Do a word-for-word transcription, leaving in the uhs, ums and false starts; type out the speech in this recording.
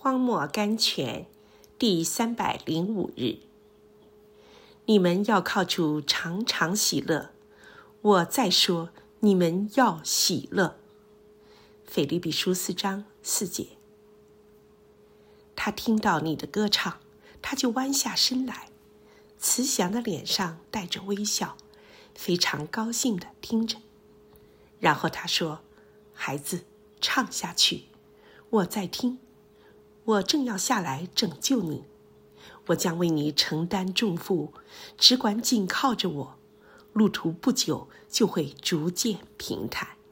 荒漠甘泉第三百零五日。你们要靠主常常喜乐，我再说，你们要喜乐。腓立比书四章四节。他听到你的歌唱，他就弯下身来，慈祥的脸上带着微笑，非常高兴地听着。然后他说：孩子，唱下去，我在听，我正要下来拯救你，我将为你承担重负，只管紧靠着我，路途不久就会逐渐平坦。